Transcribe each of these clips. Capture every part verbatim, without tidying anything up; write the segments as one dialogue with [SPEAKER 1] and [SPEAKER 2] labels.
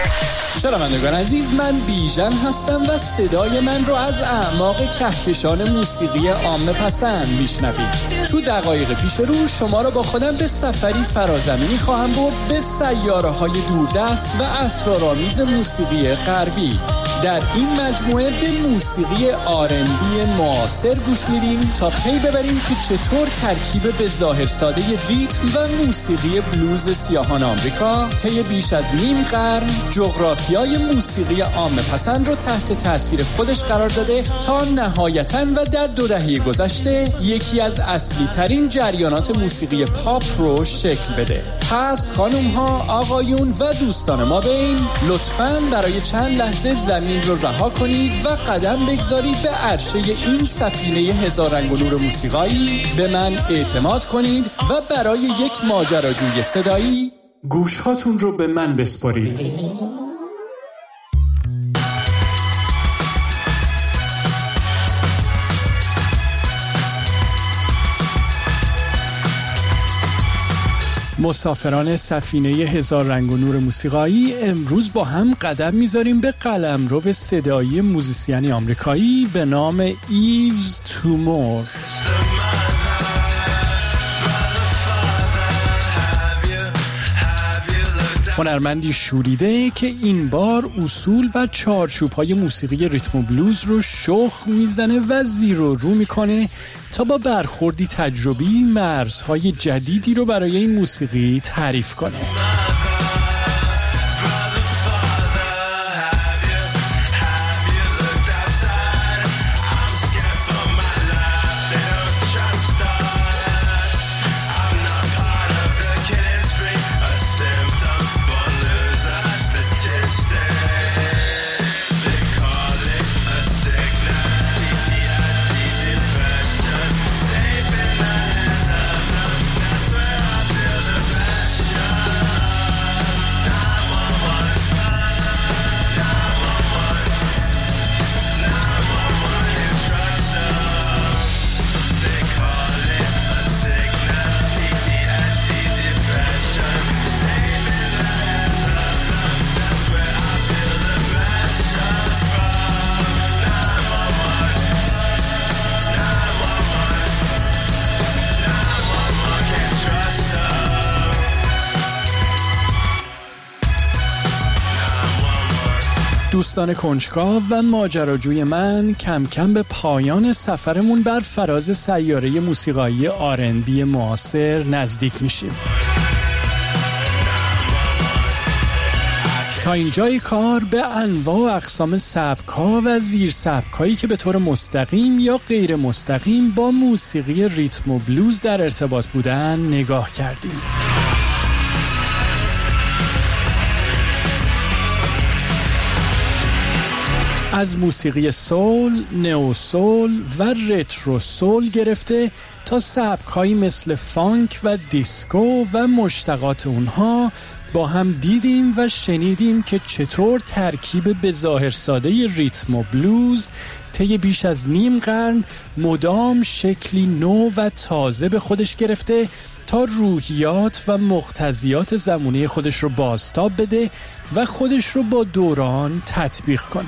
[SPEAKER 1] شنوندگان عزیز، من بیژن هستم و صدای من رو از اعماق کهکشان موسیقی عامه پسند میشنوید. تو دقایق پیش رو شما رو با خودم به سفری فرازمینی خواهم برد به سیاره‌های دوردست و اسرارآمیز موسیقی غربی. در این مجموعه به موسیقی آر ان بی معاصر گوش میدیم تا پی ببریم که چطور ترکیب به ظاهر ساده ریتم و موسیقی بلوز سیاهان آمریکا طی بیش از نیم قرن جغرافیای موسیقی عامه پسند رو تحت تاثیر خودش قرار داده تا نهایتاً و در دو دهه گذشته یکی از اصلی ترین جریانات موسیقی پاپ رو شکل بده. پس خانم ها، آقایون و دوستان ما بین، لطفاً برای چند لحظه زمین رو رها کنید و قدم بگذارید به عرشه این سفینه هزار رنگ و نور موسیقایی. به من اعتماد کنید و برای یک ماجراجوی صدایی گوشهاتون رو به من بسپارید. مسافران سفینه هزار رنگ و نور موسیقایی، امروز با هم قدم میذاریم به قلمرو صدایی موزیسیانی آمریکایی به نام ایوز تومور. هنرمندی شوریده که این بار اصول و چارچوب‌های موسیقی ریتم و بلوز رو شخم میزنه و زیر و رو میکنه تا با برخوردی تجربی مرزهای جدیدی رو برای این موسیقی تعریف کنه. دوستان کنجکاو و ماجراجوی من، کم کم به پایان سفرمون بر فراز سیاره موسیقایی آر ان بی معاصر نزدیک میشیم. تا اینجای کار به انواع و اقسام سبک‌ها و زیر سبک‌هایی که به طور مستقیم یا غیر مستقیم با موسیقی ریتم و بلوز در ارتباط بودن نگاه کردیم. از موسیقی سول، نئو سول و رترو سول گرفته تا سبک‌هایی مثل فانک و دیسکو و مشتقات اونها با هم دیدیم و شنیدیم که چطور ترکیب به ظاهر ساده ریتم و بلوز طی بیش از نیم قرن مدام شکلی نو و تازه به خودش گرفته تا روحیات و مقتضیات زمانه خودش رو بازتاب بده و خودش رو با دوران تطبیق کنه.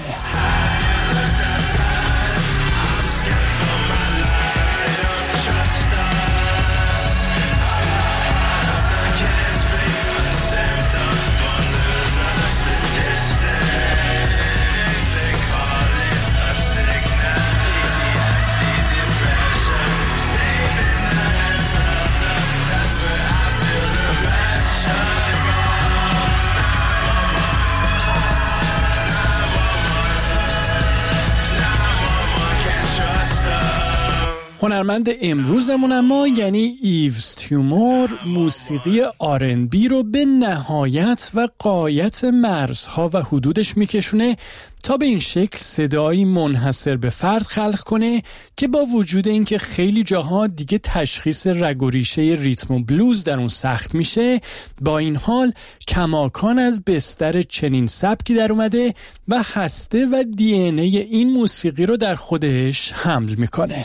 [SPEAKER 1] هنرمند امروزمون اما یعنی ایوز تومور موسیقی آر ان بی رو به نهایت و غایت مرزها و حدودش میکشونه تا به این شکل صدایی منحصر به فرد خلق کنه که با وجود اینکه خیلی جاها دیگه تشخیص رگ و ریشه ریتم و بلوز در اون سخت میشه، با این حال کماکان از بستر چنین سبکی در اومده و هسته و دی ان ای این موسیقی رو در خودش حمل میکنه.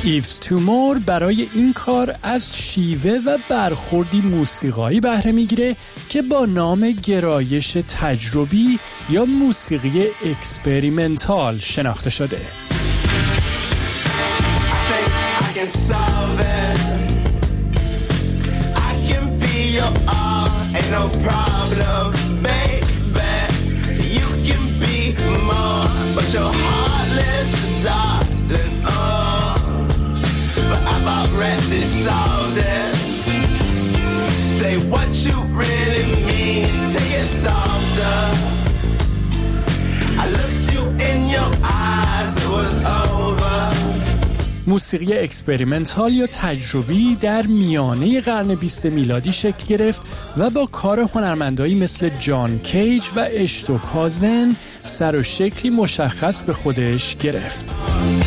[SPEAKER 1] ایوز تومور برای این کار از شیوه و برخوردی موسیقایی بهره میگیره که با نام گرایش تجربی یا موسیقی اکسپریمنتال شناخته شده.
[SPEAKER 2] Say what you really mean, take it softer. I looked you in your eyes, it was over.
[SPEAKER 1] موسیقی اکسپریمنتال یا تجربی در میانه قرن بیست میلادی شکل گرفت و با کار هنرمندایی مثل جان کیج و اشتوکازن سر و شکلی مشخص به خودش گرفت.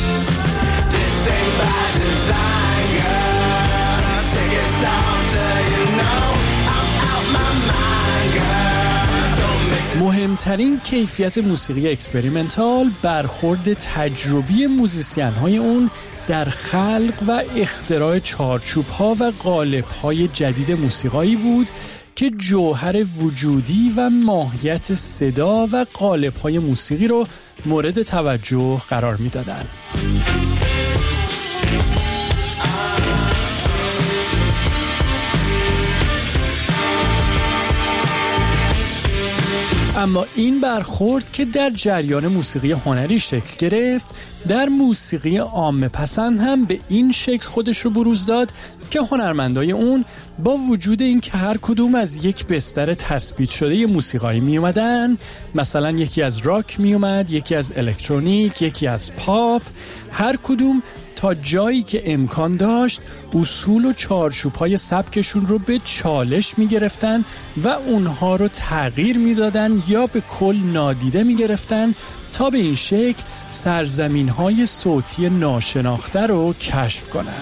[SPEAKER 1] مهمترین کیفیت موسیقی اکسپریمنتال برخورد تجربی موزیسین‌های اون در خلق و اختراع چارچوب‌ها و قالب‌های جدید موسیقایی بود که جوهر وجودی و ماهیت صدا و قالب‌های موسیقی رو مورد توجه قرار می‌دادن. اما این برخورد که در جریان موسیقی هنری شکل گرفت، در موسیقی عامه پسند هم به این شکل خودش رو بروز داد که هنرمندای اون با وجود این که هر کدوم از یک بستر تثبیت شده موسیقایی می اومدن، مثلا یکی از راک می اومد، یکی از الکترونیک، یکی از پاپ، هر کدوم تا جایی که امکان داشت اصول و چارچوب‌های سبکشون رو به چالش می‌گرفتن و اونها رو تغییر می‌دادن یا به کل نادیده می‌گرفتن تا به این شکل سرزمین‌های صوتی ناشناخته رو کشف کنن.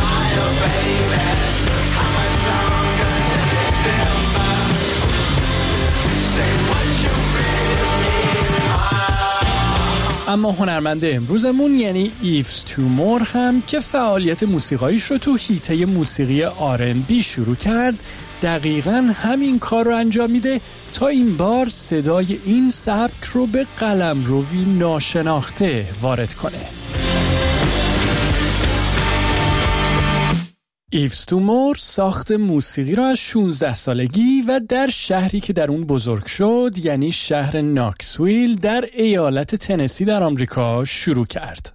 [SPEAKER 1] اما هنرمند امروزمون یعنی ایوز تومور هم که فعالیت موسیقاییش رو تو حیطه موسیقی آر اند بی شروع کرد، دقیقاً همین کار رو انجام میده تا این بار صدای این سبک رو به قلمروی ناشناخته وارد کنه. ایوز تومور ساخت موسیقی را از شانزده سالگی و در شهری که در اون بزرگ شد، یعنی شهر ناکسویل در ایالت تنسی در آمریکا شروع کرد.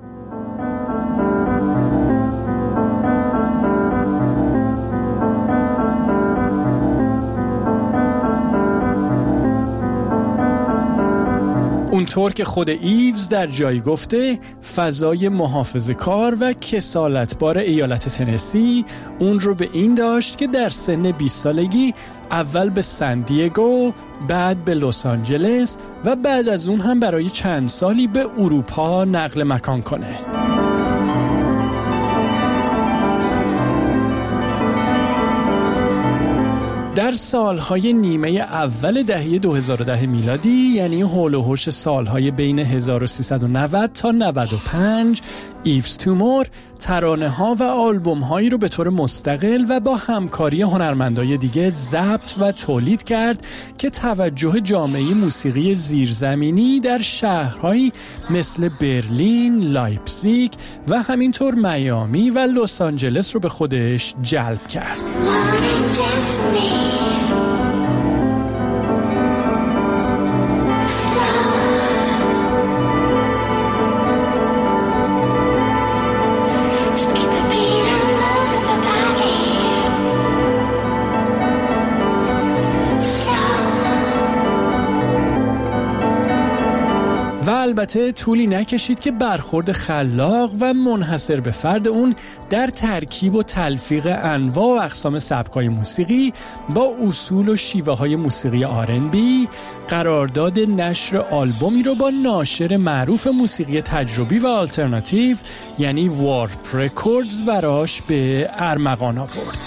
[SPEAKER 1] اونطور که خود ایوز در جایی گفته، فضای محافظه‌کار و کسالتبار ایالت تنسی اون رو به این داشت که در سن بیست سالگی اول به سن دیگو، بعد به لس آنجلس و بعد از اون هم برای چند سالی به اروپا نقل مکان کنه. در سالهای نیمه اول دهه دو هزار و ده میلادی، یعنی هول و هوش سالهای بین هزار و سیصد و نود تا نود و پنج، ایوز تومور ترانه ها و آلبوم هایی رو به طور مستقل و با همکاری هنرمندای دیگه ضبط و تولید کرد که توجه جامعه موسیقی زیرزمینی در شهرهایی مثل برلین، لایپزیگ و همینطور میامی و لس آنجلس رو به خودش جلب کرد. و البته طولی نکشید که برخورد خلاق و منحصر به فرد اون در ترکیب و تلفیق انواع و اقسام سبک‌های موسیقی با اصول و شیوه‌های موسیقی آر اند بی قرارداد نشر آلبومی رو با ناشر معروف موسیقی تجربی و آلترناتیو یعنی وارپ رکوردز براش به ارمغان آورد.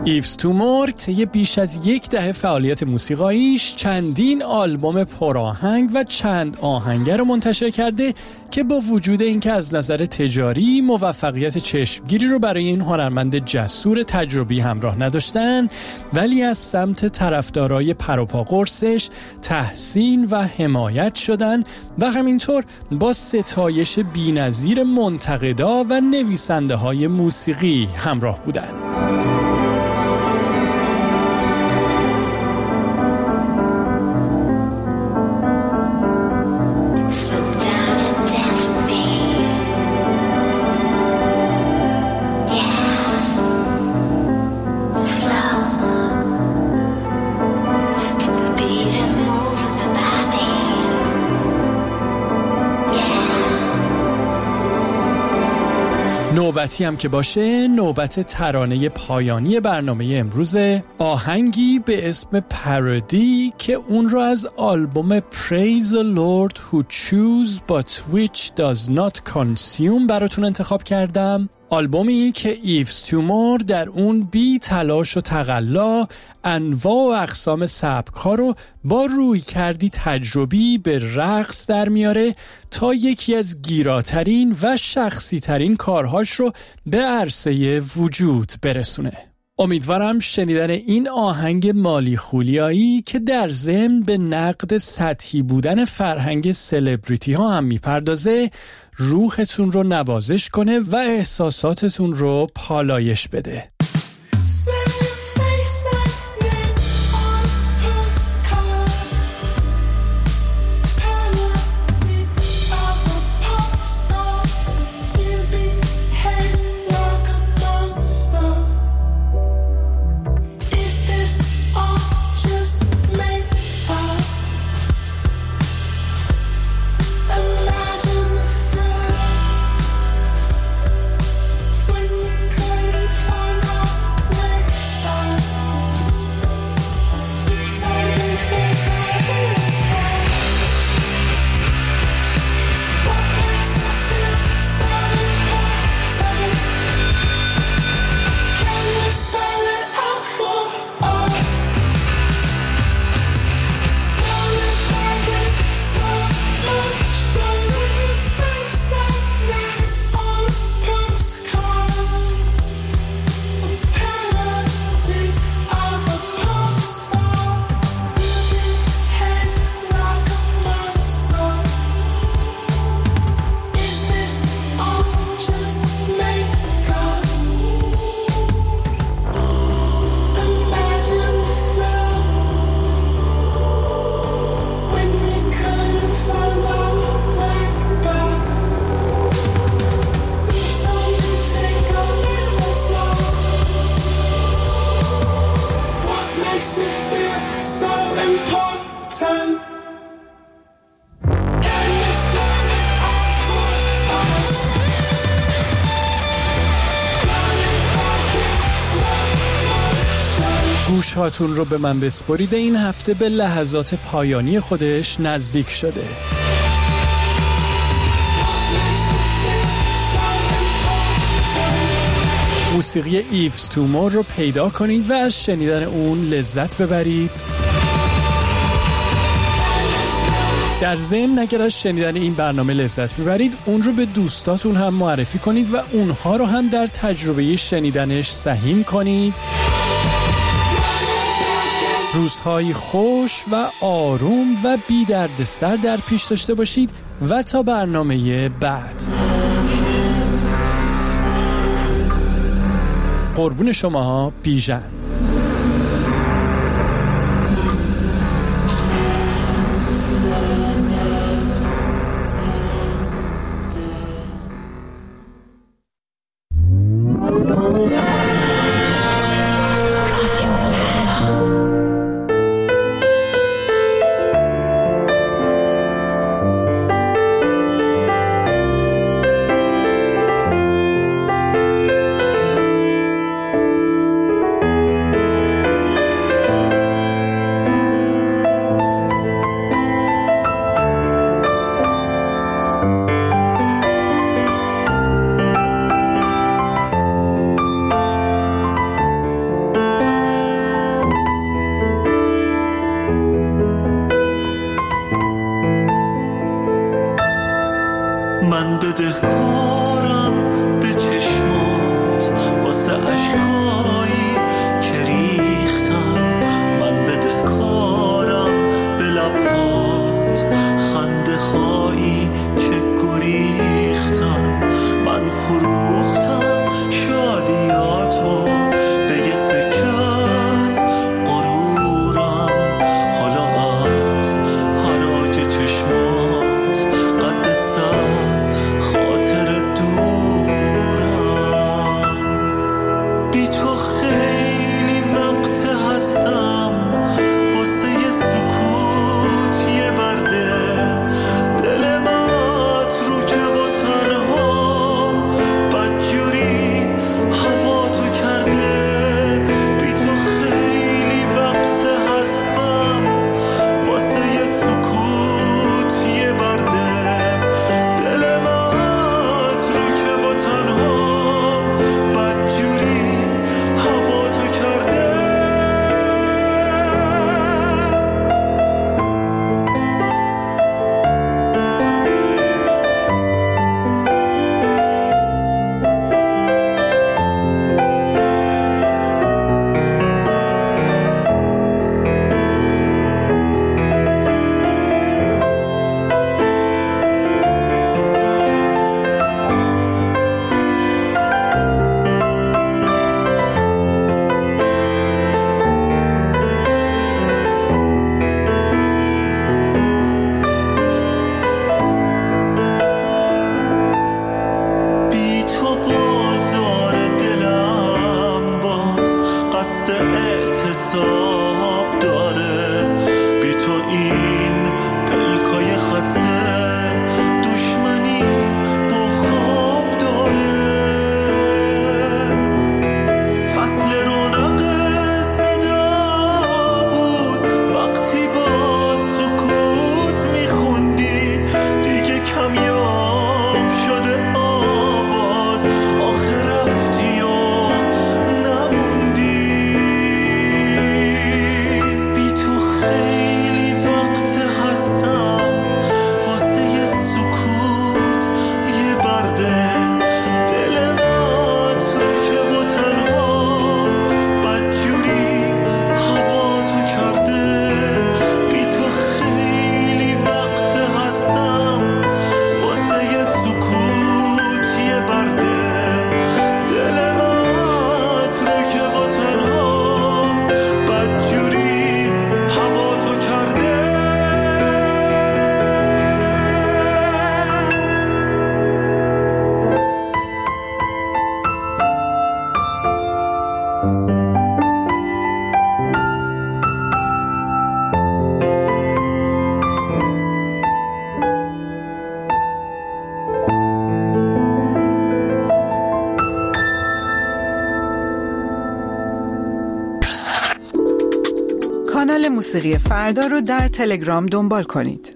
[SPEAKER 1] ایوز تومور طی بیش از یک دهه فعالیت موسیقاییش چندین آلبوم پرآهنگ و چند آهنگر رو منتشر کرده که با وجود اینکه از نظر تجاری موفقیت چشمگیری رو برای این هنرمند جسور تجربی همراه نداشتن، ولی از سمت طرفدارای پروپا قرصش تحسین و حمایت شدن و همینطور با ستایش بی‌نظیر منتقدا و نویسنده های موسیقی همراه بودن. نوبتی هم که باشه، نوبت ترانه پایانی برنامه امروزه، آهنگی به اسم پارودی که اون رو از آلبوم Praise the Lord who choose but which does not consume براتون انتخاب کردم. آلبومی که ایوز تومور در اون بی تلاش و تقلا انواع و اقسام سبک‌ها رو با روی کردی تجربی به رقص در میاره تا یکی از گیراترین و شخصی ترین کارهاش رو به عرصه وجود برسونه. امیدوارم شنیدن این آهنگ مالی خولیایی که در ضمن به نقد سطحی بودن فرهنگ سلبریتی ها هم میپردازه روحتون رو نوازش کنه و احساساتتون رو پالایش بده. گوشهاتون رو به من بسپارید، این هفته به لحظات پایانی خودش نزدیک شده. موسیقی ایوز تومور رو پیدا کنید و از شنیدن اون لذت ببرید. در ضمن اگر از شنیدن این برنامه لذت میبرید، اون رو به دوستاتون هم معرفی کنید و اونها رو هم در تجربه شنیدنش سهیم کنید. روزهای خوش و آروم و بی درد سر در پیش داشته باشید و تا برنامه بعد. قربون شما، بیژن.
[SPEAKER 3] کانال موسیقی فردا رو در تلگرام دنبال کنید.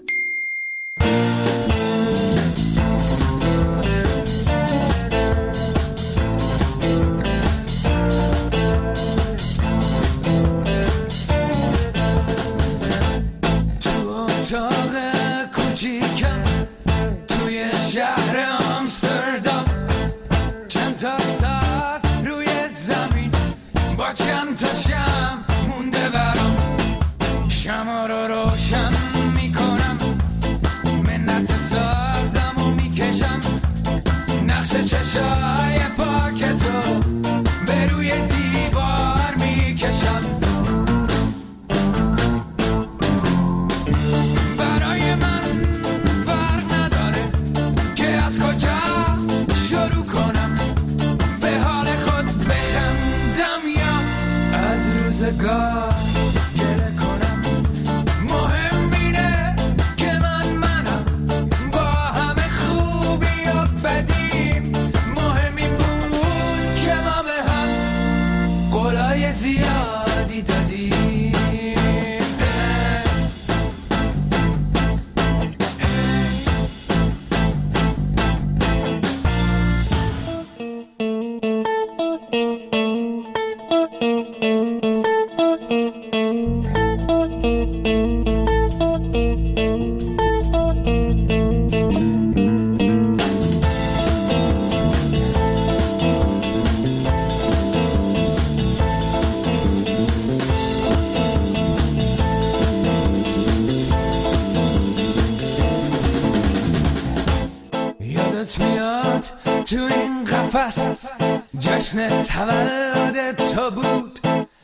[SPEAKER 4] جشن تولد تو بود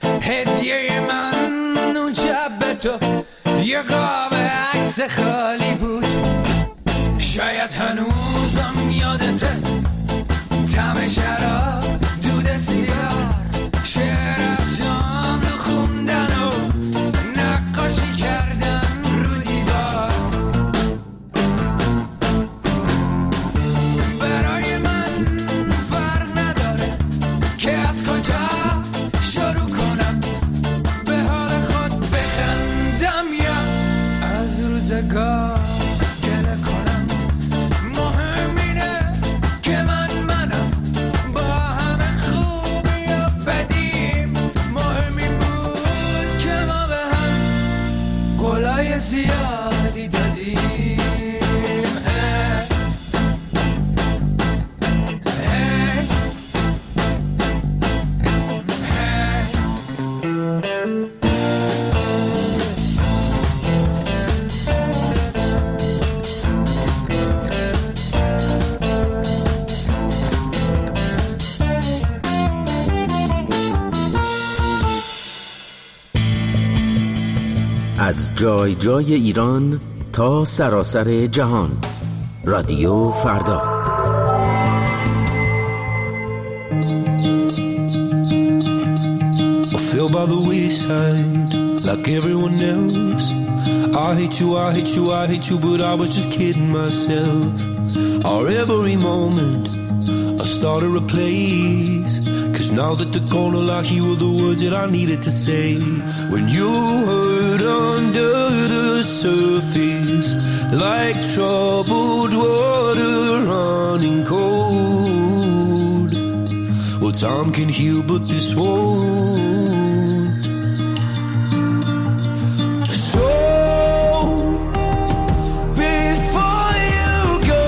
[SPEAKER 4] هدیه من اون شب به تو یه قاب عکس خالی بود شاید هنوزم یادته طعم شراب دود سیگار شعر از شام رو خوندن و نقاشی کردن رو دیوار برای من فرق نداره که از کجا شروع کنم به حال خود بخندم یا از روزگار گله کنم مهم اینه که من منم با همه خوبی و بدیم مهم این بود که ما به هم قولای زیادی دادیم
[SPEAKER 5] از جای جای ایران تا سراسر جهان رادیو فردا.
[SPEAKER 6] I feel by the wayside like everyone else. I hate you, I hate you, I hate you, but I was just kidding myself. Our every moment I started a place, 'cause now that the corner lock, you were the words that I needed to say. When you hurt under the surface, like troubled water running cold. Well, time can heal, but this won't. So before you go,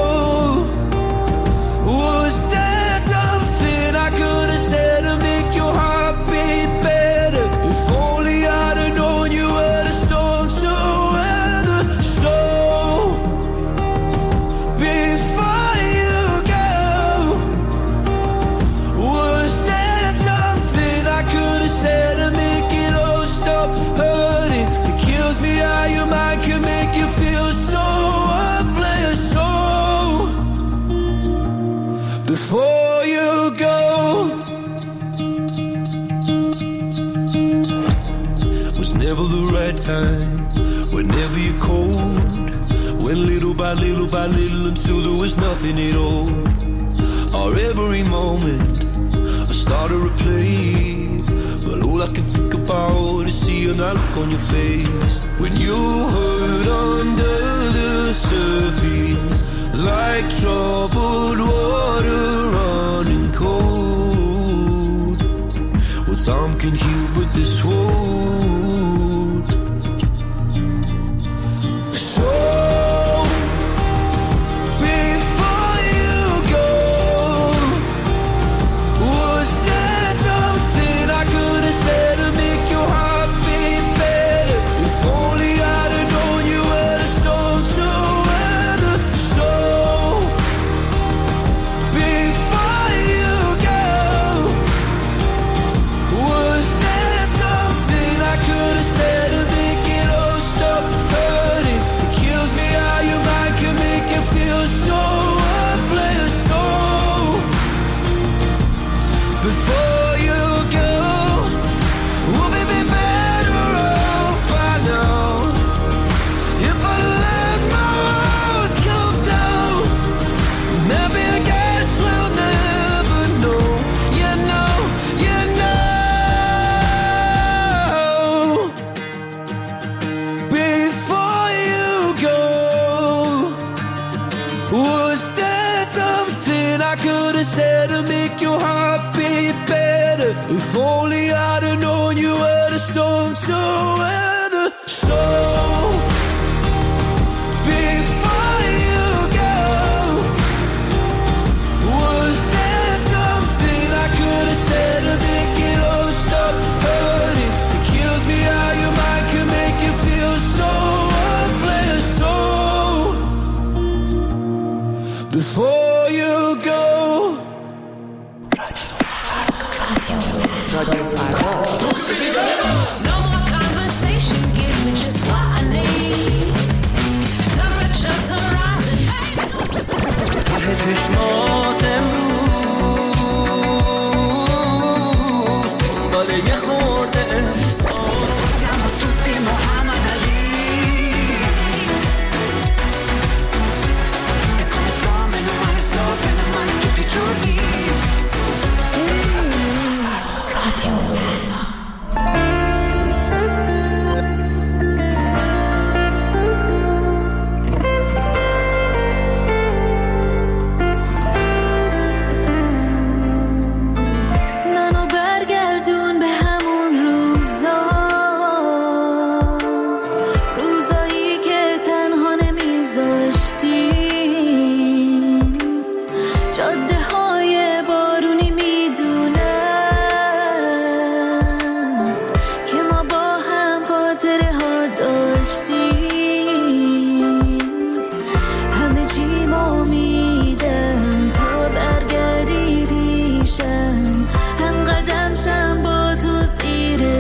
[SPEAKER 6] was there something I could have said to make your heart beat better? If only I'd have known you were the storm to weather. So before you go, was there something I could have said to make it all stop hurting? It kills me how your mind can make you feel so worthless. So before you go, was never the right time, whenever you're cold, went little by little by little until there was nothing at all. Our every moment I started to play, but all All I can think about is seeing that look on your face when you hurt under the surface, like troubled water running cold. Well, some can heal, but this won't. So before you go, was there something I could have said to make your heart beat better? If only I'd have known you were a storm to weather. So before you go, was there something I could have said to make it all stop hurting? It kills me how your mind can make it feel so worthless. So before you go, would we be better off by now if I let my walls come down? Maybe I guess we'll never know. You know, you know. Before you go, was there something I could have said to make your heart beat better? If only I'd have known you were the storm to weather. So before you go, was there something I could have said to make it all stop hurting? It kills me how your mind can make you feel so worthless. So before you go.
[SPEAKER 7] No more conversation, give me just what I need. Temperatures are rising.
[SPEAKER 4] چشمات امروز دنبال یه خورده
[SPEAKER 7] Siamo tutti Muhammad Ali. E come sto, meno male sto, bene o male tutti i giorni. منو برگردون به همون روزا، روزایی که تنها نمیذاشتیم، جاده های بارونی میدونم که ما با هم خاطره ها داشتیم. همه چی ما میدم تا برگردی پیشم، هم قدم شم با تو زیر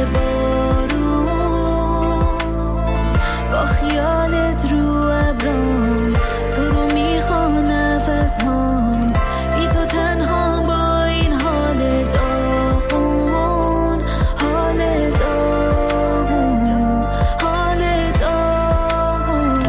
[SPEAKER 7] بارون، با خیالت رو ابرام، تو رو میخوام نفس هام، بی تو تنها با این حال داغون، حال داغون، حال داغون.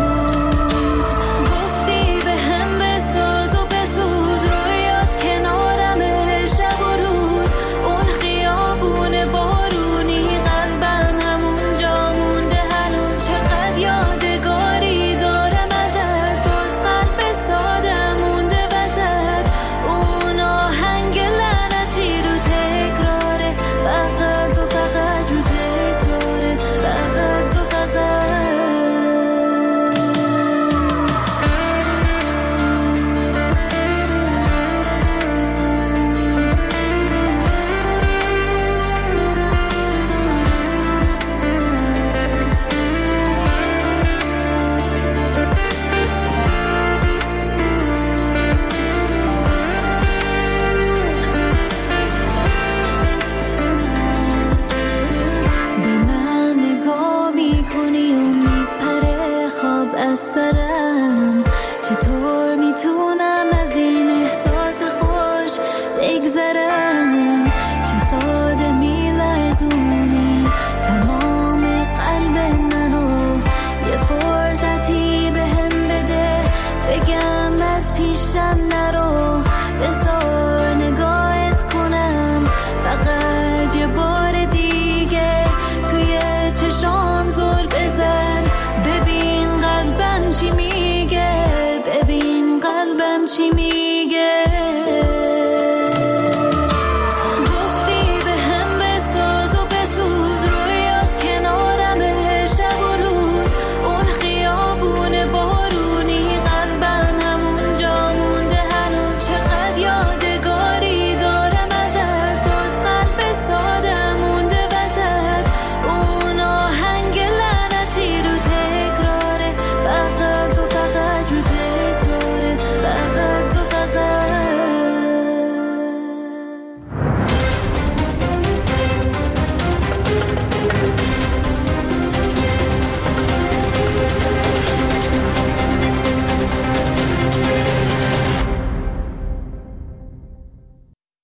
[SPEAKER 7] گفتی به هم بساز و بسوز، رویات کنارمه شب و روز، اون خیابون بارونی قلبم همونجا مونده هنوز. چقدر یادگاری دارم ازت، باز قلب سادم مونده وسط. اون آهنگ لعنتی رو تکراره، فقط و فقط رو تکراره، فقط و فقط. به من نگاه میکنی و میپره خواب از سرم. چطور میتونم از این احساس خوش بگذرم؟